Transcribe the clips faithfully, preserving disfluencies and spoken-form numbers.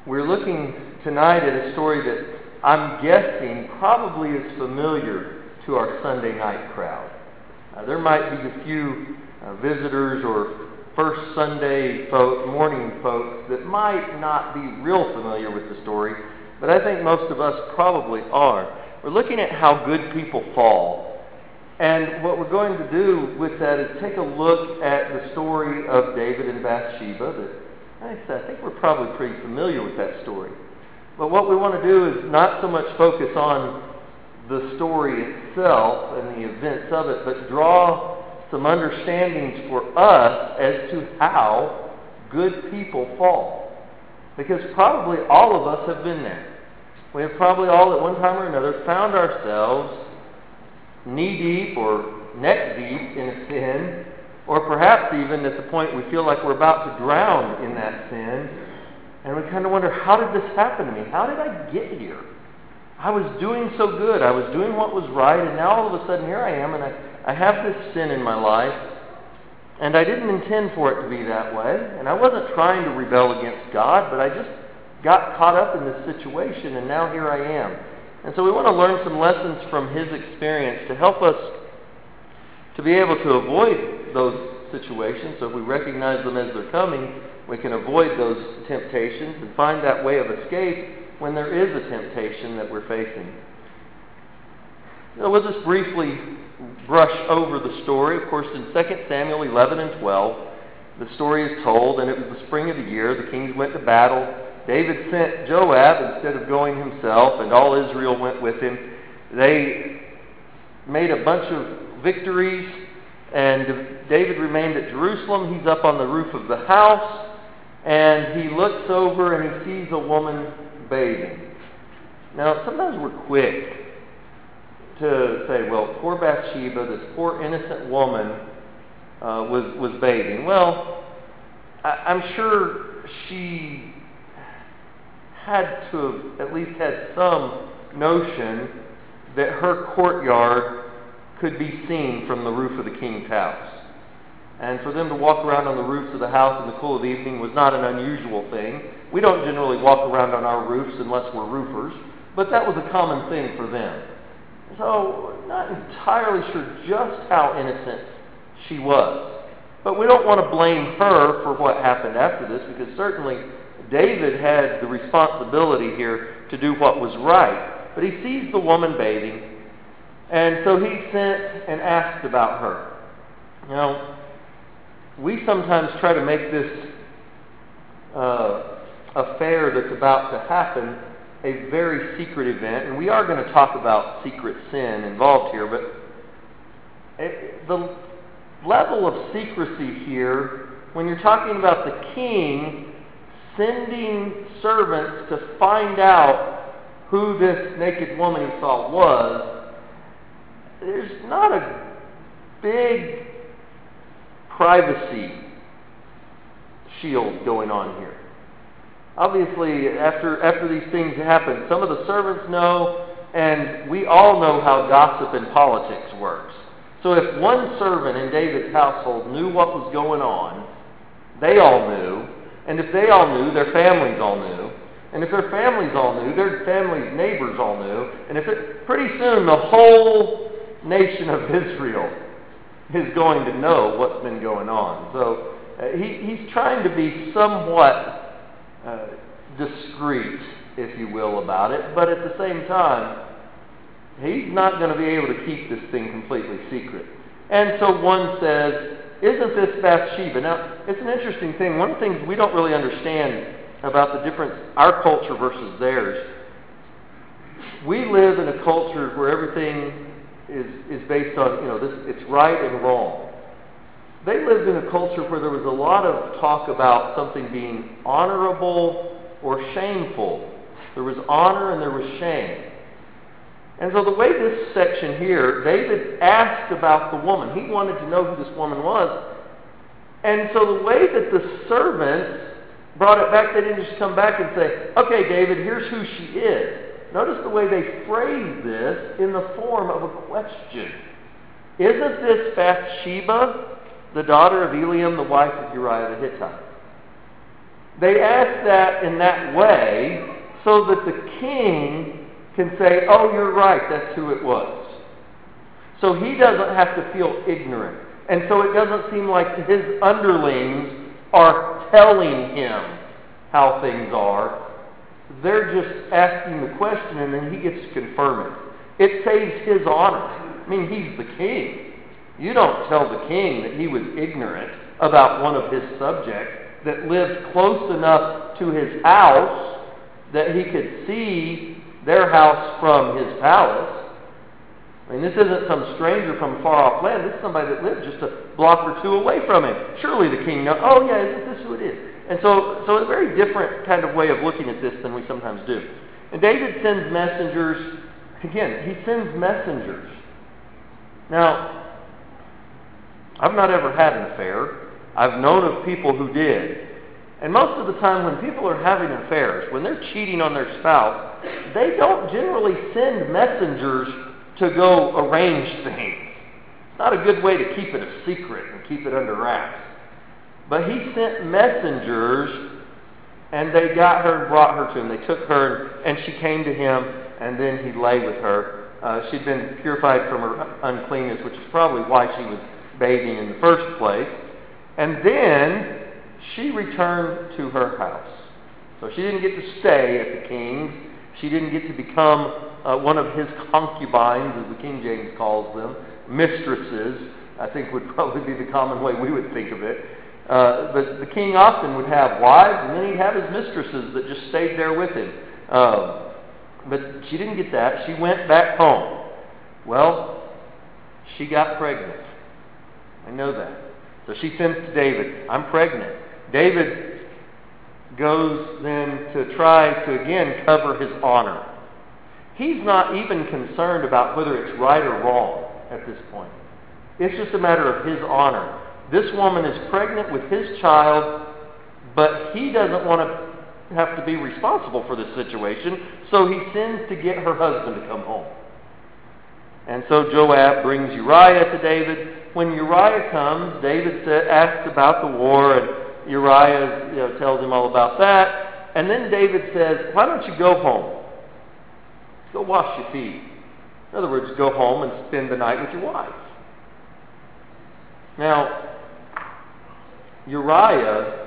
We're looking tonight at a story that I'm guessing probably is familiar to our Sunday night crowd. Uh, there might be a few uh, visitors or first Sunday folk, morning folks that might not be real familiar with the story, but I think most of us probably are. We're looking at how good people fall. And what we're going to do with that is take a look at the story of David and Bathsheba. That, like I said, I think we're probably pretty familiar with that story. But what we want to do is not so much focus on the story itself and the events of it, but draw some understandings for us as to how good people fall. Because probably all of us have been there. We have probably all at one time or another found ourselves knee-deep or neck-deep in a sin, or perhaps even at the point we feel like we're about to drown in that sin, and we kind of wonder, how did this happen to me? How did I get here? I was doing so good. I was doing what was right, and now all of a sudden here I am, and I, I have this sin in my life, and I didn't intend for it to be that way, and I wasn't trying to rebel against God, but I just got caught up in this situation, and now here I am. And so we want to learn some lessons from his experience to help us to be able to avoid those situations. So if we recognize them as they're coming, we can avoid those temptations and find that way of escape when there is a temptation that we're facing. You know, we'll just briefly brush over the story. Of course, in Second Samuel eleven and twelve, the story is told, and it was the spring of the year. The kings went to battle. David sent Joab instead of going himself, and all Israel went with him. They made a bunch of victories, and David remained at Jerusalem. He's up on the roof of the house, and he looks over and he sees a woman bathing. Now, sometimes we're quick to say, well, poor Bathsheba, this poor innocent woman, uh, was, was bathing. Well, I, I'm sure she had to have at least had some notion that her courtyard could be seen from the roof of the king's house. And for them to walk around on the roofs of the house in the cool of the evening was not an unusual thing. We don't generally walk around on our roofs unless we're roofers, but that was a common thing for them. So, not entirely sure just how innocent she was. But we don't want to blame her for what happened after this, because certainly David had the responsibility here to do what was right. But he sees the woman bathing, and so he sent and asked about her. Now, we sometimes try to make this uh, affair that's about to happen a very secret event, and we are going to talk about secret sin involved here, but it, the level of secrecy here, when you're talking about the king sending servants to find out who this naked woman he saw was, there's not a big privacy shield going on here. Obviously, after after these things happen, some of the servants know, and we all know how gossip and politics works. So if one servant in David's household knew what was going on, they all knew. And if they all knew, their families all knew. And if their families all knew, their families' neighbors all knew. And if it, pretty soon the whole nation of Israel is going to know what's been going on. So uh, he, he's trying to be somewhat uh, discreet, if you will, about it. But at the same time, he's not going to be able to keep this thing completely secret. And so one says, isn't this Bathsheba? Now, it's an interesting thing. One of the things we don't really understand about the difference, our culture versus theirs, we live in a culture where everything is, is based on, you know, this, it's right and wrong. They lived in a culture where there was a lot of talk about something being honorable or shameful. There was honor and there was shame. And so the way this section here, David asked about the woman. He wanted to know who this woman was. And so the way that the servants brought it back, they didn't just come back and say, okay, David, here's who she is. Notice the way they phrase this in the form of a question. Isn't this Bathsheba, the daughter of Eliam, the wife of Uriah the Hittite? They ask that in that way so that the king can say, oh, you're right, that's who it was. So he doesn't have to feel ignorant. And so it doesn't seem like his underlings are telling him how things are. They're just asking the question and then he gets to confirm it. It saves his honor. I mean, he's the king. You don't tell the king that he was ignorant about one of his subjects that lived close enough to his house that he could see their house from his palace. I mean, this isn't some stranger from far off land. This is somebody that lived just a block or two away from him. Surely the king knows, oh yeah, isn't this who it is? And so, so a very different kind of way of looking at this than we sometimes do. And David sends messengers. Again, he sends messengers. Now, I've not ever had an affair. I've known of people who did. And most of the time when people are having affairs, when they're cheating on their spouse, they don't generally send messengers to go arrange things. It's not a good way to keep it a secret and keep it under wraps. But he sent messengers, and they got her and brought her to him. They took her, and she came to him, and then he lay with her. Uh, she'd been purified from her uncleanness, which is probably why she was bathing in the first place. And then she returned to her house. So she didn't get to stay at the king's. She didn't get to become uh, one of his concubines, as the King James calls them, mistresses, I think would probably be the common way we would think of it. Uh, but the king often would have wives, and then he'd have his mistresses that just stayed there with him. Um, but she didn't get that. She went back home. Well, she got pregnant. I know that. So she sends to David, I'm pregnant. David goes then to try to again cover his honor. He's not even concerned about whether it's right or wrong at this point. It's just a matter of his honor. This woman is pregnant with his child, but he doesn't want to have to be responsible for this situation, so he sends to get her husband to come home. And so Joab brings Uriah to David. When Uriah comes, David said, asks about the war, and Uriah you know, tells him all about that. And then David says, why don't you go home? Go wash your feet. In other words, go home and spend the night with your wife. Now, Uriah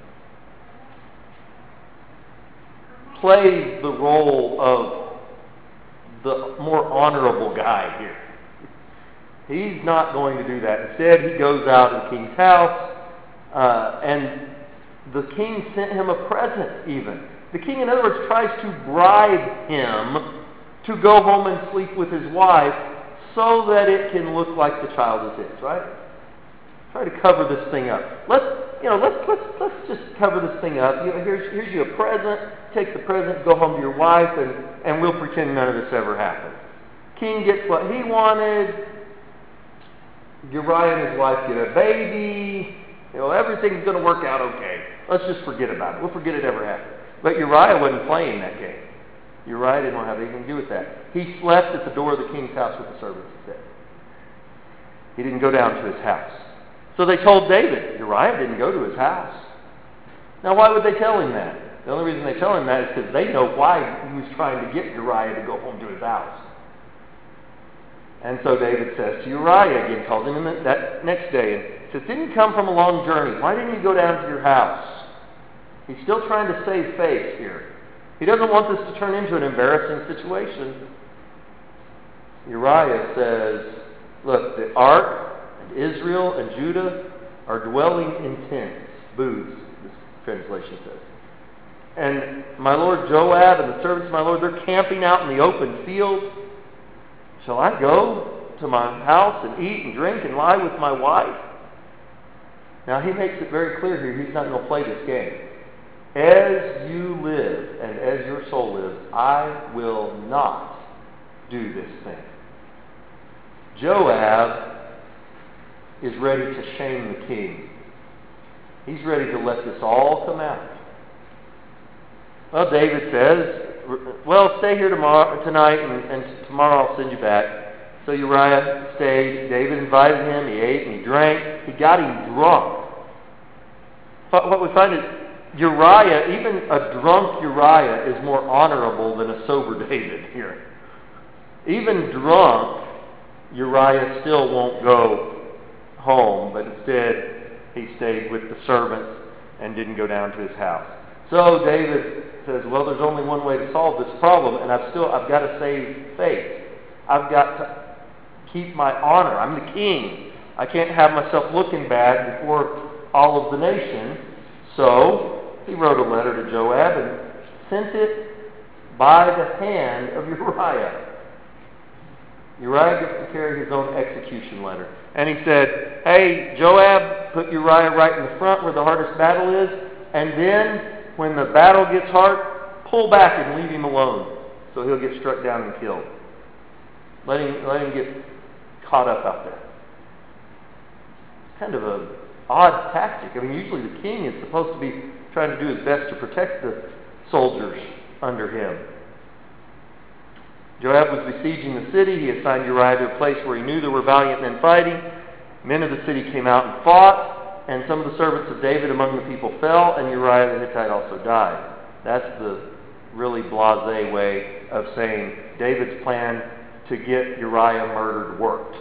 plays the role of the more honorable guy here. He's not going to do that. Instead, he goes out to the king's house, uh, and the king sent him a present even. The king, in other words, tries to bribe him to go home and sleep with his wife so that it can look like the child is his, right? Try to cover this thing up. Let's, you know, let's let's let's just cover this thing up. You know, here's here's you a present. Take the present, go home to your wife, and and we'll pretend none of this ever happened. King gets what he wanted. Uriah and his wife get a baby. You know, everything's going to work out okay. Let's just forget about it. We'll forget it ever happened. But Uriah wasn't playing that game. Uriah didn't want to have anything to do with that. He slept at the door of the king's house with the servants, he said. He didn't go down to his house. So they told David, Uriah didn't go to his house. Now, why would they tell him that? The only reason they tell him that is because they know why he was trying to get Uriah to go home to his house. And so David says to Uriah, again, calls him in the, that next day, and says, didn't you come from a long journey? Why didn't you go down to your house? He's still trying to save face here. He doesn't want this to turn into an embarrassing situation. Uriah says, look, the ark and Israel and Judah are dwelling in tents, booths, this translation says. And my lord Joab and the servants of my lord, they're camping out in the open field. Shall I go to my house and eat and drink and lie with my wife? Now he makes it very clear here, he's not going to play this game. As you live and as your soul lives, I will not do this thing. Joab is ready to shame the king. He's ready to let this all come out. Well, David says, well, stay here tomorrow, tonight, and, and tomorrow I'll send you back. So Uriah stayed. David invited him. He ate and he drank. He got him drunk. What we find is Uriah, even a drunk Uriah, is more honorable than a sober David here. Even drunk, Uriah still won't go home, but instead he stayed with the servants and didn't go down to his house. So David says, well, there's only one way to solve this problem, and I've still, I've got to save face. I've got to keep my honor. I'm the king. I can't have myself looking bad before all of the nation. So he wrote a letter to Joab and sent it by the hand of Uriah. Uriah gets to carry his own execution letter. And he said, hey, Joab, put Uriah right in the front where the hardest battle is, and then when the battle gets hard, pull back and leave him alone so he'll get struck down and killed. Let him, let him get caught up out there. It's kind of an odd tactic. I mean, usually the king is supposed to be trying to do his best to protect the soldiers under him. Joab was besieging the city. He assigned Uriah to a place where he knew there were valiant men fighting. Men of the city came out and fought, and some of the servants of David among the people fell, and Uriah the Hittite also died. That's the really blasé way of saying David's plan to get Uriah murdered worked.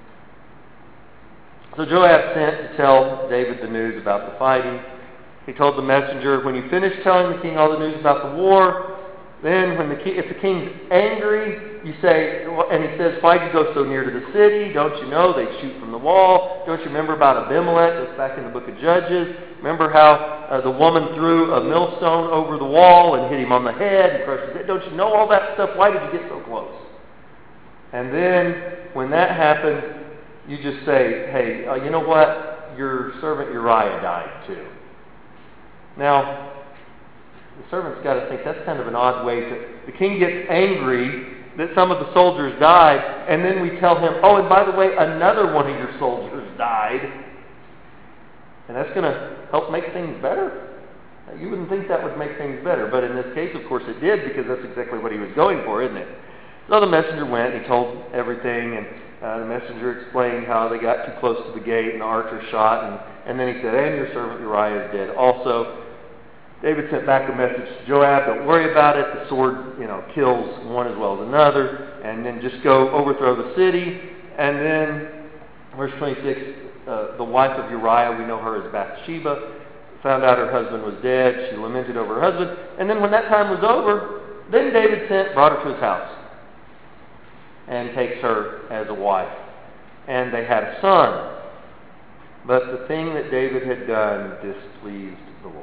So Joab sent to tell David the news about the fighting. He told the messenger, when you finish telling the king all the news about the war, then when the king, if the king's angry, you say, and he says, why'd you go so near to the city? Don't you know they shoot from the wall? Don't you remember about Abimelech? That's back in the book of Judges. Remember how uh, the woman threw a millstone over the wall and hit him on the head and crushed his head? Don't you know all that stuff? Why did you get so close? And then when that happens, you just say, hey, uh, you know what? Your servant Uriah died too. Now, the servant's got to think that's kind of an odd way to... The king gets angry that some of the soldiers died, and then we tell him, oh, and by the way, another one of your soldiers died. And that's going to help make things better? You wouldn't think that would make things better, but in this case, of course, it did, because that's exactly what he was going for, isn't it? So the messenger went, and he told everything, and uh, the messenger explained how they got too close to the gate, and the archer shot, and, and then he said, and your servant Uriah is dead also. David sent back a message to Joab, don't worry about it, the sword, you know, kills one as well as another, and then just go overthrow the city. And then, verse twenty-six, uh, the wife of Uriah, we know her as Bathsheba, found out her husband was dead, she lamented over her husband, and then when that time was over, then David sent, brought her to his house, and takes her as a wife. And they had a son. But the thing that David had done displeased the Lord.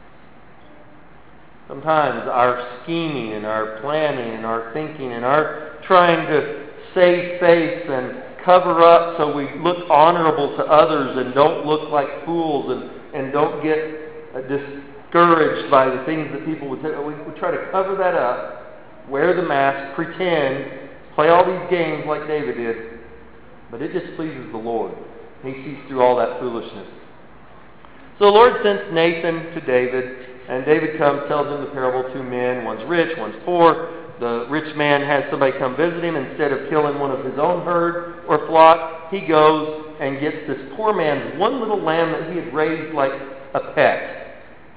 Sometimes our scheming and our planning and our thinking and our trying to save face and cover up so we look honorable to others and don't look like fools and, and don't get uh, discouraged by the things that people would say. We, we try to cover that up, wear the mask, pretend, play all these games like David did, but it displeases the Lord. He sees through all that foolishness. So the Lord sends Nathan to David, and David comes, tells him the parable of two men. One's rich, one's poor. The rich man has somebody come visit him. Instead of killing one of his own herd or flock, he goes and gets this poor man's one little lamb that he had raised like a pet.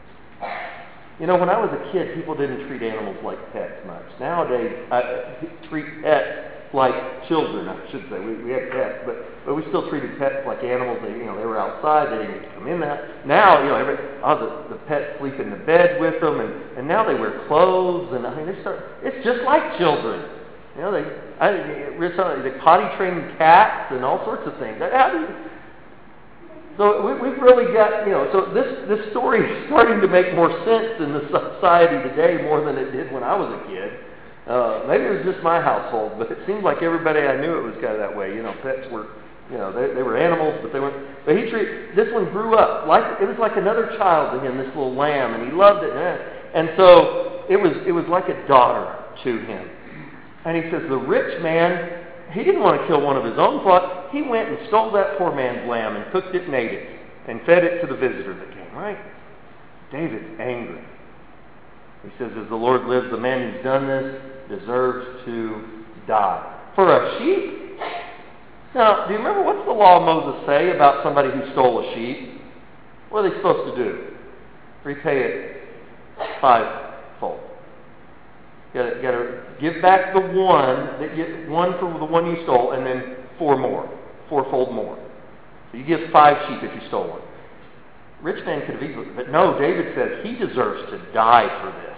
You know, when I was a kid, people didn't treat animals like pets much. Nowadays, I treat pets like children, I should say. We, we had pets, but, but we still treated pets like animals. They, you know, they were outside. They didn't get to come in there. Now, you know, every, oh, the, the pets sleep in the bed with them, and, and now they wear clothes, and I mean, they start. It's just like children. You know, they I, they potty train cats and all sorts of things. How do you, so we, we've really got, you know, so this this story is starting to make more sense in the society today more than it did when I was a kid. Uh, maybe it was just my household, but it seemed like everybody I knew it was kind of that way. You know, pets were, you know, they, they were animals, but they weren't. But he treated, this one grew up like it was like another child to him, this little lamb, and he loved it. And so it was it was like a daughter to him. And he says the rich man, he didn't want to kill one of his own flock. He went and stole that poor man's lamb and cooked it and ate it and fed it to the visitor that came. Right? David's angry. He says, as the Lord lives, the man who's done this deserves to die. For a sheep? Now, do you remember what's the law of Moses say about somebody who stole a sheep? What are they supposed to do? repay it fivefold. You gotta, gotta give back the one that you, one for the one you stole, and then four more, fourfold more. So you give five sheep if you stole one. Rich man could have easily, but no, David says he deserves to die for this.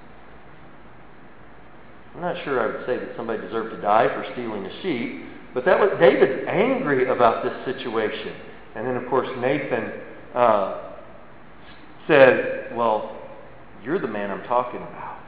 I'm not sure I would say that somebody deserved to die for stealing a sheep, but that was David's angry about this situation. And then, of course, Nathan uh, says, well, you're the man I'm talking about.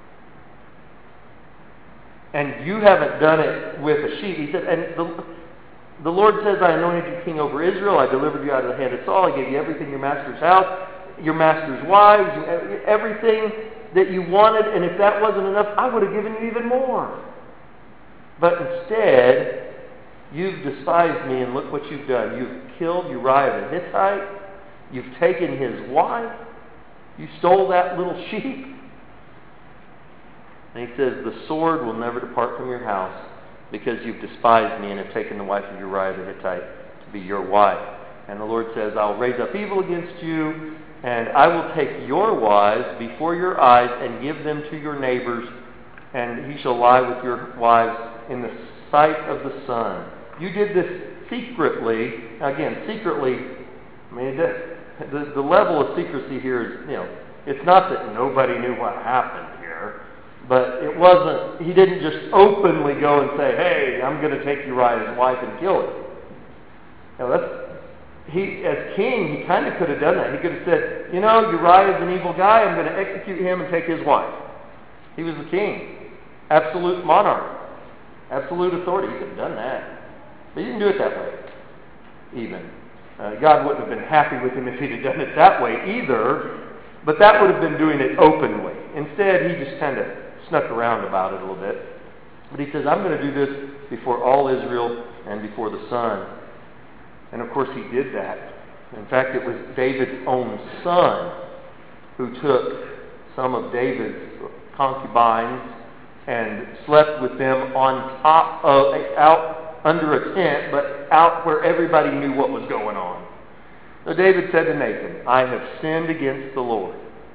And you haven't done it with a sheep. He said, and the, the Lord says, I anointed you king over Israel. I delivered you out of the hand of Saul. I gave you everything in your master's house, your master's wives, everything that you wanted. And if that wasn't enough, I would have given you even more. But instead, you've despised me, and look what you've done. You've killed Uriah the Hittite. You've taken his wife. You stole that little sheep. And he says, the sword will never depart from your house because you've despised me and have taken the wife of Uriah the Hittite to be your wife. And the Lord says, I'll raise up evil against you, and I will take your wives before your eyes and give them to your neighbors, and he shall lie with your wives in the sight of the sun. You did this secretly. Again, secretly, I mean, the, the, the level of secrecy here is, you know, it's not that nobody knew what happened here, but it wasn't, he didn't just openly go and say, hey, I'm going to take Uriah's wife and kill him. You know, that's, he, as king, he kind of could have done that. He could have said, you know, Uriah's an evil guy, I'm going to execute him and take his wife. He was the king. Absolute monarch. Absolute authority. He could have done that. But he didn't do it that way, even. Uh, God wouldn't have been happy with him if he'd have done it that way either, but that would have been doing it openly. Instead, he just kind of snuck around about it a little bit. But he says, I'm going to do this before all Israel and before the sun. And of course, he did that. In fact, it was David's own son who took some of David's concubines and slept with them on top of, out under a tent, but out where everybody knew what was going on. So David said to Nathan, I have sinned against the Lord.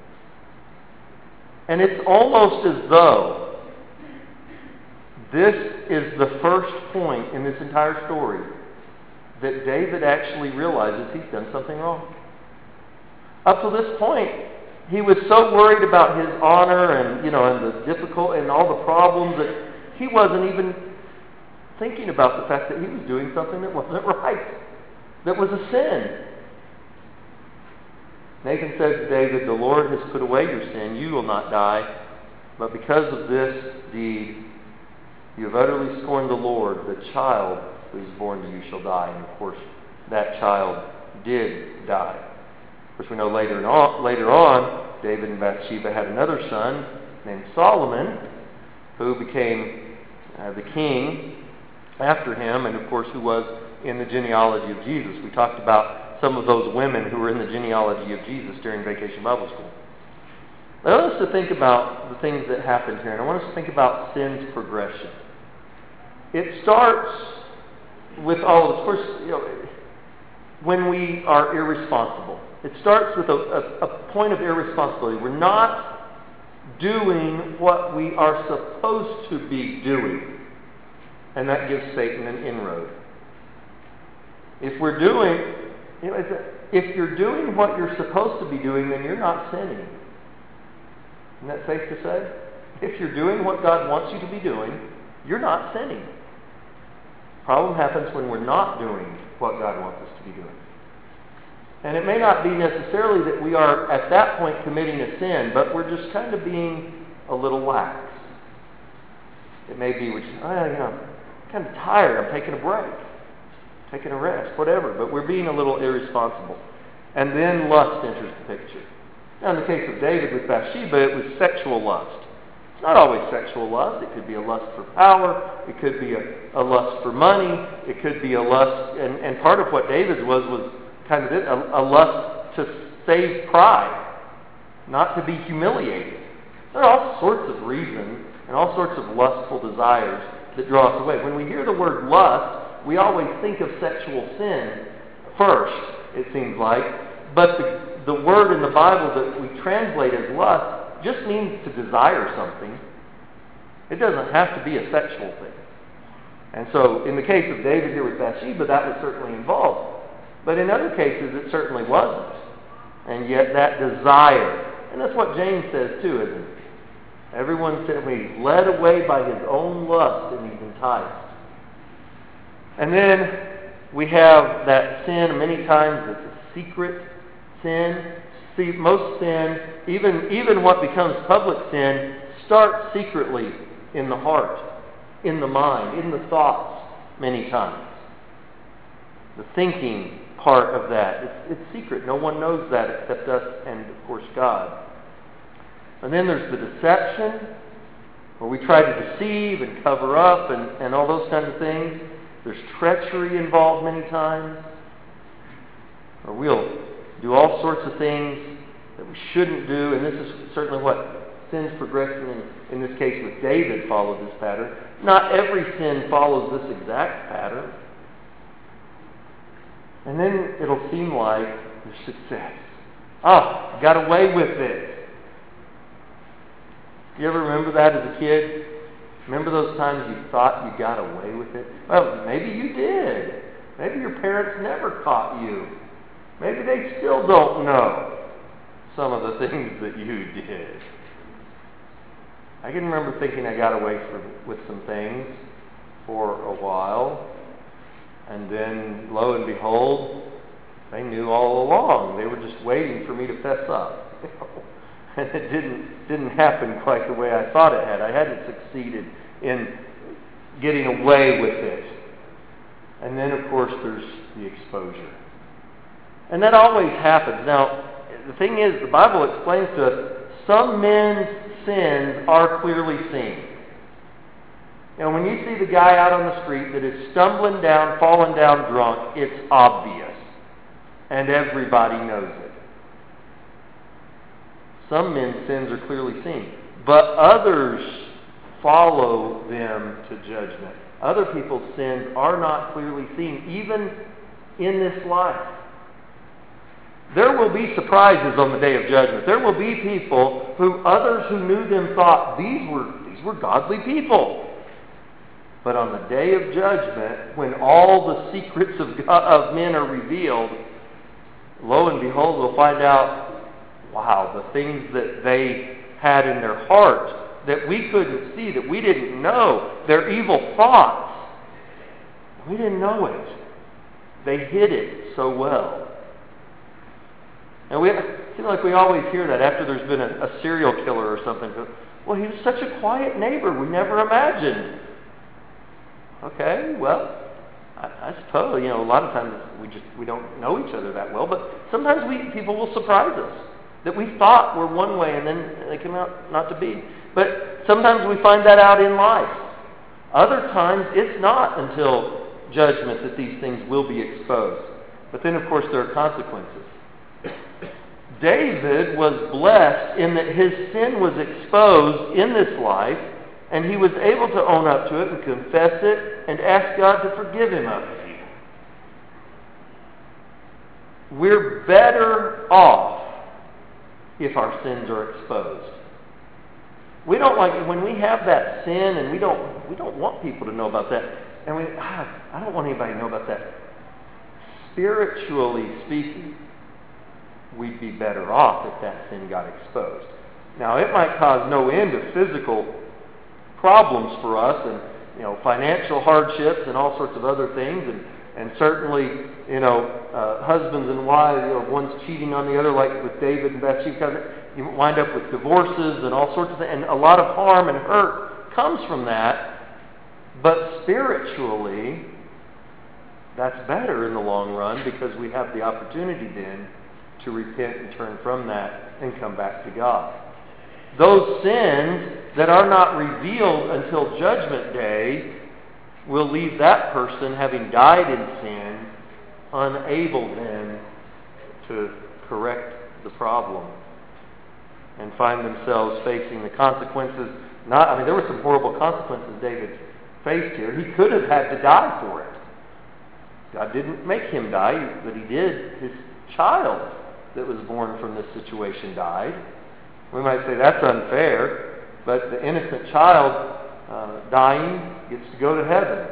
And it's almost as though this is the first point in this entire story that David actually realizes he's done something wrong. Up to this point, he was so worried about his honor and, you know, and the difficult and all the problems that he wasn't even thinking about the fact that he was doing something that wasn't right, that was a sin. Nathan says to David, the Lord has put away your sin. You will not die. But because of this deed, you have utterly scorned the Lord. The child who is born to you shall die. And of course, that child did die. Of course, we know later on, later on, David and Bathsheba had another son named Solomon, who became uh, the king after him, and of course, who was in the genealogy of Jesus. We talked about some of those women who were in the genealogy of Jesus during Vacation Bible School. I want us to think about the things that happened here, and I want us to think about sin's progression. It starts with all of, of course, you know, when we are irresponsible. It starts with a, a, a point of irresponsibility. We're not doing what we are supposed to be doing, and that gives Satan an inroad. If we're doing, you know, it's a, if you're doing what you're supposed to be doing, then you're not sinning. Isn't that safe to say? If you're doing what God wants you to be doing, you're not sinning. Problem happens when we're not doing what God wants us to be doing. And it may not be necessarily that we are at that point committing a sin, but we're just kind of being a little lax. It may be, which, oh, you know, I'm kind of tired. I'm taking a break, taking a rest, whatever. But we're being a little irresponsible. And then lust enters the picture. Now, in the case of David with Bathsheba, it was sexual lust. It's not always sexual lust. It could be a lust for power. It could be a, a lust for money. It could be a lust, and, and part of what David's was was kind of it, a, a lust to save pride, not to be humiliated. There are all sorts of reasons and all sorts of lustful desires that draw us away. When we hear the word lust, we always think of sexual sin first, it seems like. But the, the word in the Bible that we translate as lust just means to desire something. It doesn't have to be a sexual thing. And so in the case of David here with Bathsheba, that was certainly involved. But in other cases, it certainly wasn't. And yet that desire, and that's what James says too, isn't it? Everyone said he's led away by his own lust and he's enticed. And then we have that sin many times that's a secret sin. See, most sin, even, even what becomes public sin, starts secretly in the heart, in the mind, in the thoughts many times. The thinking part of that, it's, it's secret. No one knows that except us and, of course, God. And then there's the deception, where we try to deceive and cover up and, and all those kinds of things. There's treachery involved many times, or we'll do all sorts of things that we shouldn't do, and this is certainly what sin's progressing in, in this case with David followed this pattern. Not every sin follows this exact pattern. And then it'll seem like there's success. Oh, got away with it. You ever remember that as a kid? Remember those times you thought you got away with it? Well, maybe you did. Maybe your parents never caught you. Maybe they still don't know some of the things that you did. I can remember thinking I got away from, with some things for a while. And then, lo and behold, they knew all along. They were just waiting for me to fess up. And it didn't didn't happen quite the way I thought it had. I hadn't succeeded in getting away with it. And then, of course, there's the exposure. And that always happens. Now, the thing is, the Bible explains to us, some men's sins are clearly seen. You know, when you see the guy out on the street that is stumbling down, falling down drunk, it's obvious. And everybody knows it. Some men's sins are clearly seen. But others follow them to judgment. Other people's sins are not clearly seen, even in this life. There will be surprises on the day of judgment. There will be people who others who knew them thought these were these were godly people. But on the day of judgment, when all the secrets of God, of men are revealed, lo and behold, we'll find out, wow, the things that they had in their heart that we couldn't see, that we didn't know, their evil thoughts, we didn't know it. They hid it so well. And we it seems like we always hear that after there's been a, a serial killer or something. Well, he was such a quiet neighbor, we never imagined. Okay, well, I, I suppose, you know, a lot of times we just we don't know each other that well, but sometimes we people will surprise us that we thought were one way and then they come out not to be. But sometimes we find that out in life. Other times it's not until judgment that these things will be exposed. But then, of course, there are consequences. David was blessed in that his sin was exposed in this life, and he was able to own up to it and confess it and ask God to forgive him of it. We're better off if our sins are exposed. We don't like when we have that sin, and we don't we don't want people to know about that. And we ah, I don't want anybody to know about that. Spiritually speaking, we'd be better off if that sin got exposed. Now, it might cause no end of physical problems for us, and you know, financial hardships and all sorts of other things, and and certainly, you know, uh, husbands and wives, you know, one's cheating on the other, like with David and Bathsheba. You wind up with divorces and all sorts of things, and a lot of harm and hurt comes from that. But spiritually, that's better in the long run, because we have the opportunity then to repent and turn from that and come back to God. Those sins that are not revealed until Judgment Day will leave that person, having died in sin, unable then to correct the problem and find themselves facing the consequences. Not, I mean, there were some horrible consequences David faced here. He could have had to die for it. God didn't make him die, but he did his child that was born from this situation died. We might say that's unfair, but the innocent child uh, dying gets to go to heaven.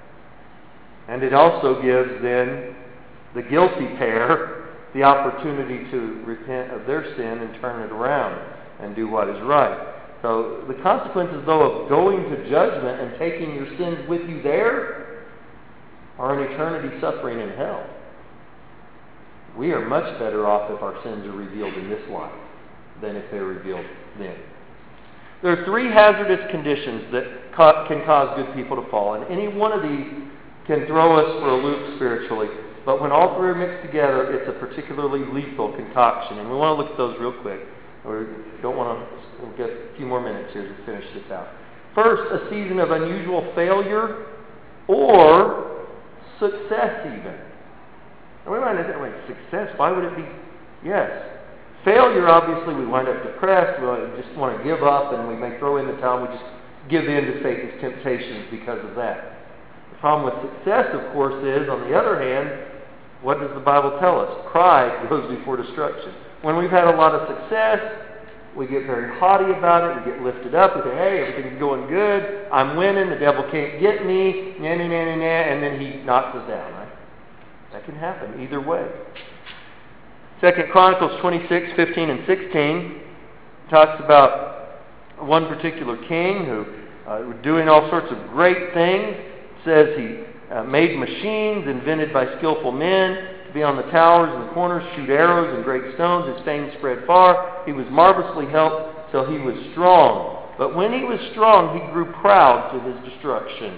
And it also gives then the guilty pair the opportunity to repent of their sin and turn it around and do what is right. So the consequences, though, of going to judgment and taking your sins with you there are an eternity suffering in hell. We are much better off if our sins are revealed in this life than if they're revealed then. There are three hazardous conditions that ca- can cause good people to fall, and any one of these can throw us for a loop spiritually. But when all three are mixed together, it's a particularly lethal concoction. And we want to look at those real quick. We don't want to we'll get a few more minutes here to finish this out. First, a season of unusual failure or success even. And we might say, wait, success? Why would it be? Yes. Failure, obviously, we wind up depressed. We just want to give up, and we may throw in the towel. We just give in to Satan's temptations because of that. The problem with success, of course, is, on the other hand, what does the Bible tell us? Pride goes before destruction. When we've had a lot of success, we get very haughty about it. We get lifted up. We say, hey, everything's going good. I'm winning. The devil can't get me. Nah, nah, nah, nah, nah. And then he knocks us down, right? That can happen either way. Second Chronicles twenty-six, fifteen, and sixteen talks about one particular king who uh, was doing all sorts of great things. It says he uh, made machines invented by skillful men to be on the towers and the corners, shoot arrows and great stones. His fame spread far. He was marvelously helped till he was strong. But when he was strong, he grew proud to his destruction.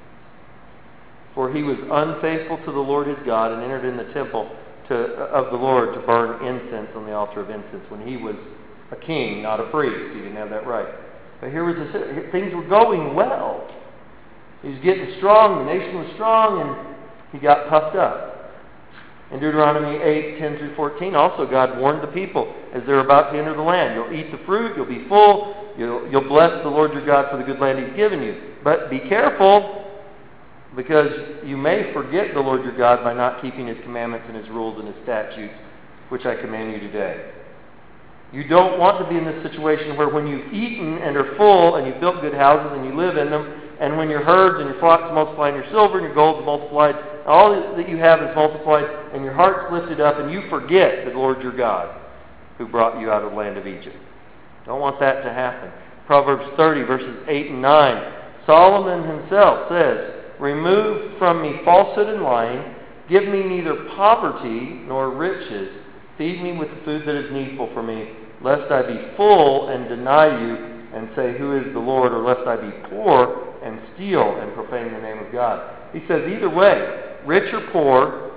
For he was unfaithful to the Lord his God and entered in the temple to, of the Lord to burn incense on the altar of incense when he was a king, not a priest. He didn't have that right. But here was a, things were going well. He was getting strong. The nation was strong, and he got puffed up. In Deuteronomy eight, ten through fourteen, also God warned the people as they're about to enter the land. You'll eat the fruit. You'll be full. You'll, you'll bless the Lord your God for the good land he's given you. But be careful, because you may forget the Lord your God by not keeping his commandments and his rules and his statutes, which I command you today. You don't want to be in this situation where when you've eaten and are full and you've built good houses and you live in them, and when your herds and your flocks multiply and your silver and your gold is multiplied, all that you have is multiplied, and your heart's lifted up, and you forget the Lord your God who brought you out of the land of Egypt. Don't want that to happen. Proverbs thirty, verses eight and nine. Solomon himself says, remove from me falsehood and lying. Give me neither poverty nor riches. Feed me with the food that is needful for me, lest I be full and deny you and say, who is the Lord? Or lest I be poor and steal and profane the name of God. He says either way, rich or poor,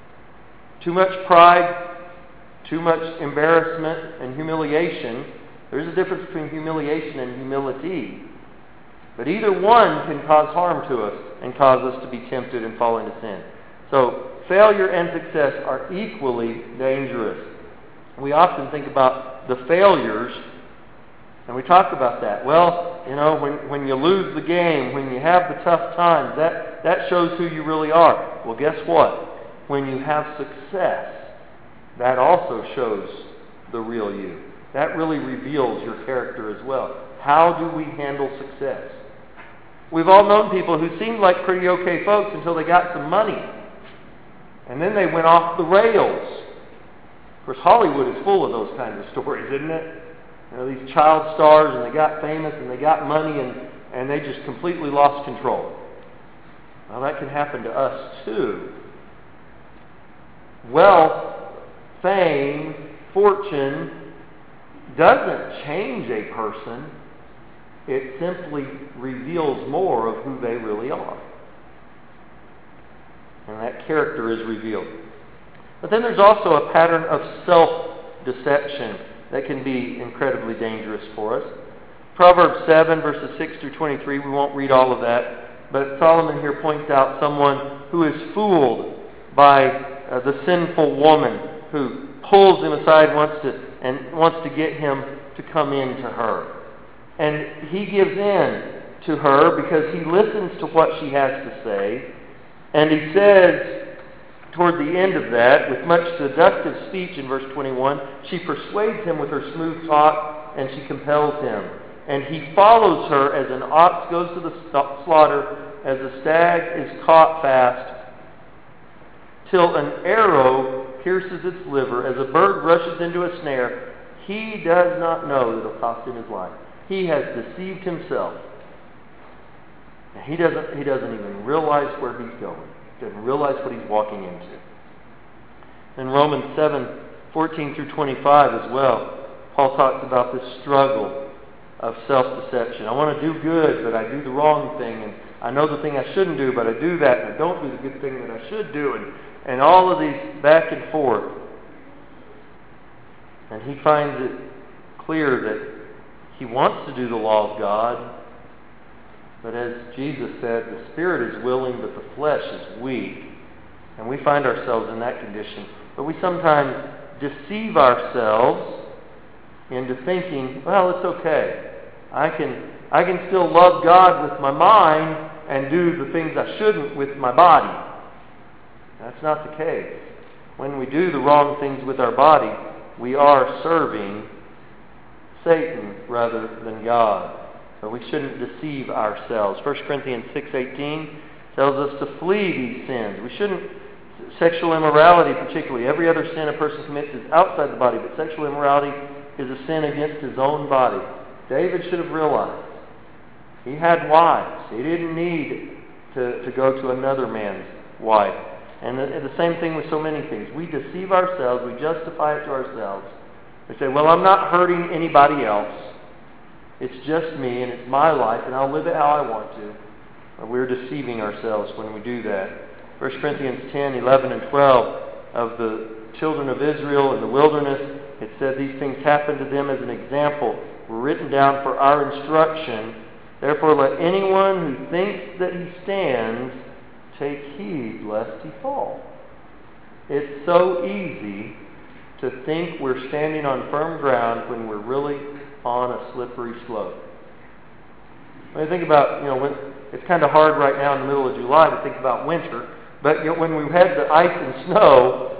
too much pride, too much embarrassment and humiliation. There's a difference between humiliation and humility. But either one can cause harm to us and cause us to be tempted and fall into sin. So failure and success are equally dangerous. We often think about the failures, and we talk about that. Well, you know, when, when you lose the game, when you have the tough times, that, that shows who you really are. Well, guess what? When you have success, that also shows the real you. That really reveals your character as well. How do we handle success? We've all known people who seemed like pretty okay folks until they got some money. And then they went off the rails. Of course, Hollywood is full of those kinds of stories, isn't it? You know, these child stars, and they got famous, and they got money, and, and they just completely lost control. Well, that can happen to us too. Wealth, fame, fortune doesn't change a person. It simply reveals more of who they really are. And that character is revealed. But then there's also a pattern of self-deception that can be incredibly dangerous for us. Proverbs seven, verses six through twenty-three, we won't read all of that, but Solomon here points out someone who is fooled by uh, the sinful woman who pulls him aside wants to, and wants to get him to come in to her. And he gives in to her because he listens to what she has to say. And he says, toward the end of that, with much seductive speech in verse twenty-one, she persuades him with her smooth talk, and she compels him. And he follows her as an ox goes to the slaughter, as a stag is caught fast, till an arrow pierces its liver, as a bird rushes into a snare. He does not know that it'll cost him his life. He has deceived himself. And he doesn't, he doesn't even realize where he's going. He doesn't realize what he's walking into. In Romans seven, fourteen through twenty-five as well, Paul talks about this struggle of self-deception. I want to do good, but I do the wrong thing. And I know the thing I shouldn't do, but I do that. And I don't do the good thing that I should do. And, and all of these back and forth. And he finds it clear that he wants to do the law of God. But as Jesus said, the spirit is willing, but the flesh is weak. And we find ourselves in that condition. But we sometimes deceive ourselves into thinking, well, it's okay. I can, I can still love God with my mind and do the things I shouldn't with my body. That's not the case. When we do the wrong things with our body, we are serving Satan rather than God. But we shouldn't deceive ourselves. First Corinthians six eighteen tells us to flee these sins. We shouldn't, sexual immorality particularly, every other sin a person commits is outside the body, but sexual immorality is a sin against his own body. David should have realized he had wives. He didn't need to, to go to another man's wife. And the, the same thing with so many things. We deceive ourselves. We justify it to ourselves. We say, well, I'm not hurting anybody else. It's just me, and it's my life, and I'll live it how I want to. But we're deceiving ourselves when we do that. First Corinthians ten, eleven, and twelve of the children of Israel in the wilderness, it said these things happened to them as an example, were written down for our instruction. Therefore let anyone who thinks that he stands take heed lest he fall. It's so easy to think we're standing on firm ground when we're really on a slippery slope. When you think about, you know, when, it's kind of hard right now in the middle of July to think about winter, but you know, when we had the ice and snow,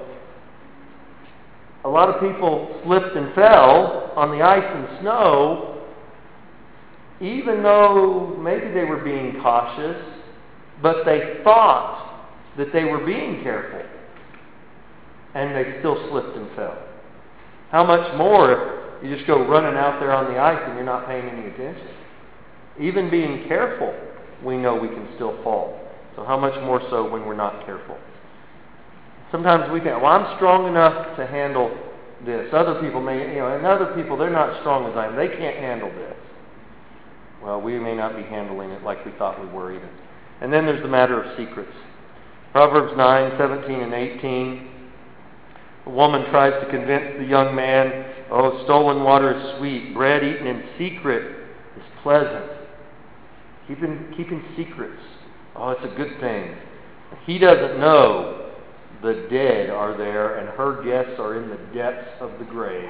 a lot of people slipped and fell on the ice and snow, even though maybe they were being cautious, but they thought that they were being careful, and they still slipped and fell. How much more if you just go running out there on the ice and you're not paying any attention? Even being careful, we know we can still fall. So how much more so when we're not careful? Sometimes we think, well, I'm strong enough to handle this. Other people may, you know, and other people, they're not as strong as I am. They can't handle this. Well, we may not be handling it like we thought we were even. And then there's the matter of secrets. Proverbs nine, seventeen, and eighteen. A woman tries to convince the young man, oh, stolen water is sweet. Bread eaten in secret is pleasant. Keeping, keeping secrets. Oh, it's a good thing. He doesn't know the dead are there and her guests are in the depths of the grave.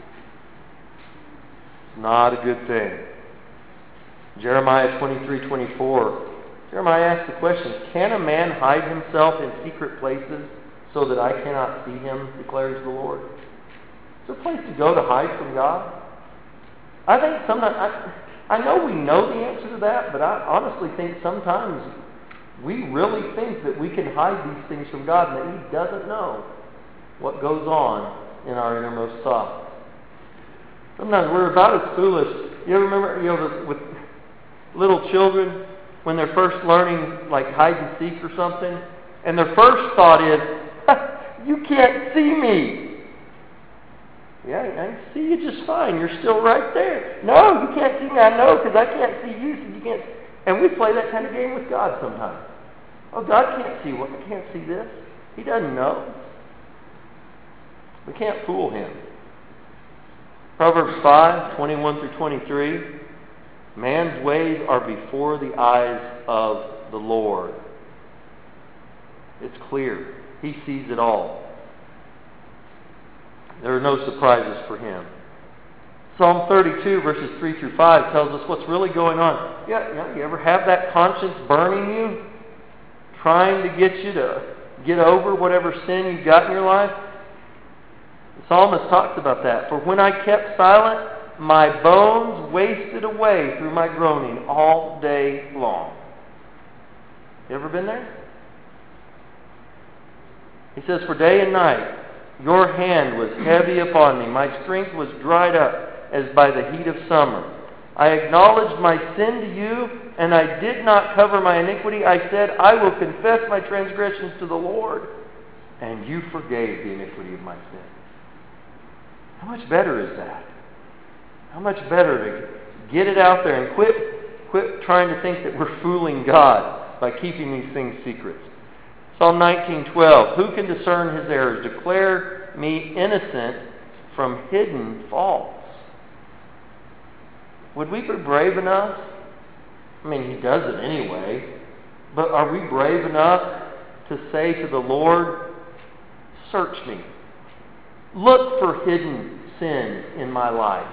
It's not a good thing. Jeremiah twenty-three, twenty-four. Jeremiah asks the question, can a man hide himself in secret places so that I cannot see him, declares the Lord? Is there a place to go to hide from God? I think sometimes, I, I know we know the answer to that, but I honestly think sometimes we really think that we can hide these things from God and that He doesn't know what goes on in our innermost thoughts. Sometimes we're about as foolish. You ever remember, you know, the, with little children when they're first learning like hide and seek or something, and their first thought is, you can't see me. Yeah, I can see you just fine. You're still right there. No, you can't see me. I know because I can't see you, so you can't. And we play that kind of game with God sometimes. Oh, God can't see what? I can't see this. He doesn't know. We can't fool Him. Proverbs five, twenty-one through twenty-three. Man's ways are before the eyes of the Lord. It's clear. He sees it all. There are no surprises for Him. Psalm thirty-two, verses three through five tells us what's really going on. Yeah, you know, you ever have that conscience burning you? Trying to get you to get over whatever sin you've got in your life? The psalmist talks about that. For when I kept silent, my bones wasted away through my groaning all day long. You ever been there? He says, for day and night your hand was heavy upon me. My strength was dried up as by the heat of summer. I acknowledged my sin to you, and I did not cover my iniquity. I said, I will confess my transgressions to the Lord, and you forgave the iniquity of my sin. How much better is that? How much better to get it out there and quit, quit trying to think that we're fooling God by keeping these things secret. Psalm nineteen twelve, who can discern his errors? Declare me innocent from hidden faults. Would we be brave enough? I mean, he does it anyway. But are we brave enough to say to the Lord, search me. Look for hidden sins in my life.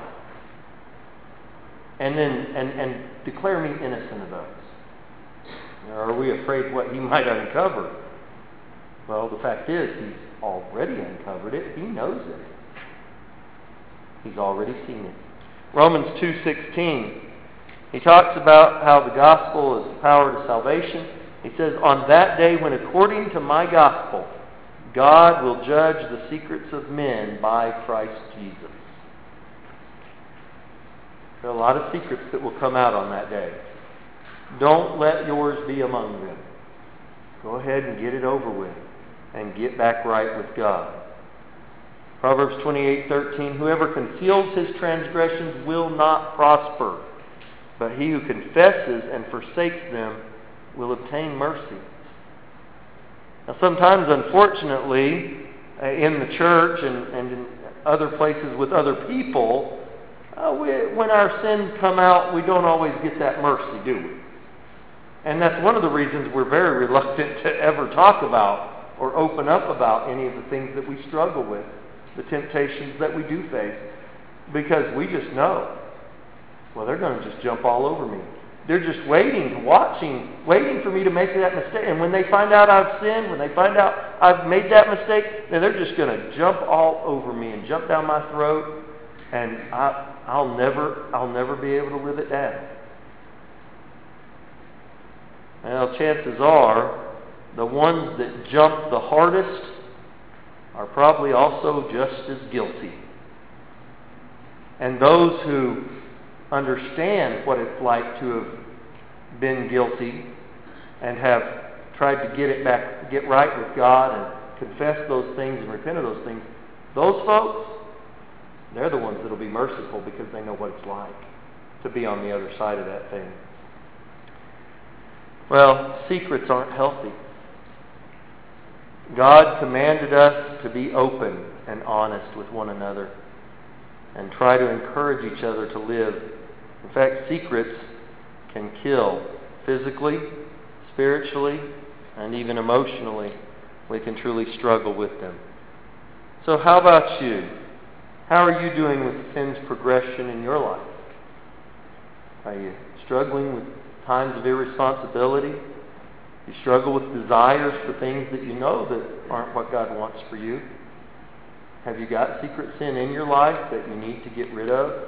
And then and, and declare me innocent of those. Or are we afraid what he might uncover? Well, the fact is, he's already uncovered it. He knows it. He's already seen it. Romans two sixteen, he talks about how the gospel is the power to salvation. He says, on that day when according to my gospel, God will judge the secrets of men by Christ Jesus. There are a lot of secrets that will come out on that day. Don't let yours be among them. Go ahead and get it over with and get back right with God. Proverbs twenty-eight thirteen, whoever conceals his transgressions will not prosper, but he who confesses and forsakes them will obtain mercy. Now sometimes, unfortunately, in the church and, and in other places with other people, uh, we, when our sins come out, we don't always get that mercy, do we? And that's one of the reasons we're very reluctant to ever talk about or open up about any of the things that we struggle with, the temptations that we do face, because we just know, well, they're going to just jump all over me. They're just waiting, watching, waiting for me to make that mistake. And when they find out I've sinned, when they find out I've made that mistake, then they're just going to jump all over me and jump down my throat, and I, I'll never, I'll never be able to live it down. Well, chances are, the ones that jump the hardest are probably also just as guilty. And those who understand what it's like to have been guilty and have tried to get it back, get right with God and confess those things and repent of those things, those folks, they're the ones that will be merciful because they know what it's like to be on the other side of that thing. Well, secrets aren't healthy. God commanded us to be open and honest with one another and try to encourage each other to live. In fact, secrets can kill physically, spiritually, and even emotionally. We can truly struggle with them. So how about you? How are you doing with sin's progression in your life? Are you struggling with times of irresponsibility? You struggle with desires for things that you know that aren't what God wants for you? Have you got secret sin in your life that you need to get rid of?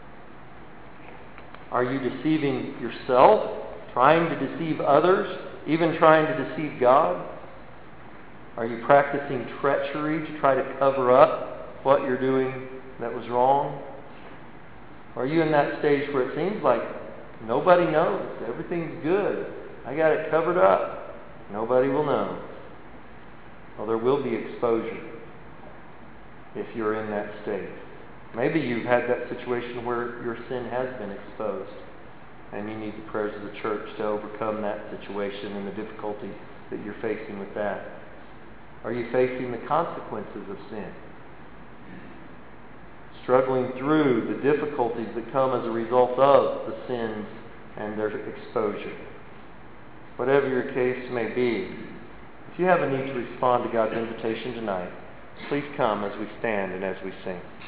Are you deceiving yourself, trying to deceive others, even trying to deceive God? Are you practicing treachery to try to cover up what you're doing that was wrong? Are you in that stage where it seems like nobody knows, everything's good, I got it covered up, nobody will know? Well, there will be exposure if you're in that state. Maybe you've had that situation where your sin has been exposed and you need the prayers of the church to overcome that situation and the difficulty that you're facing with that. Are you facing the consequences of sin? Struggling through the difficulties that come as a result of the sins and their exposure. Whatever your case may be, if you have a need to respond to God's invitation tonight, please come as we stand and as we sing.